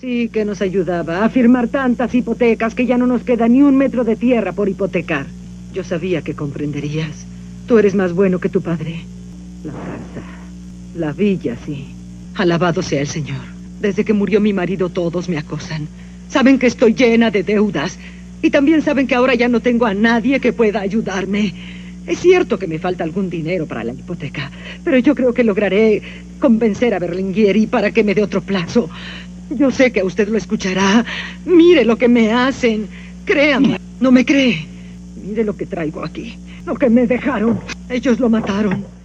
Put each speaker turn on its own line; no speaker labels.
Sí, que nos ayudaba a firmar tantas hipotecas que ya no nos queda ni un metro de tierra por hipotecar. Yo sabía que comprenderías. Tú eres más bueno que tu padre. La casa, la villa, sí. Alabado sea el Señor. Desde que murió mi marido todos me acosan. Saben que estoy llena de deudas. Y también saben que ahora ya no tengo a nadie que pueda ayudarme. Es cierto que me falta algún dinero para la hipoteca, pero yo creo que lograré convencer a Berlinguieri para que me dé otro plazo. Yo sé que a usted lo escuchará. Mire lo que me hacen. Créame, ¿no me cree? Mire lo que traigo aquí. Lo que me dejaron. Ellos lo mataron.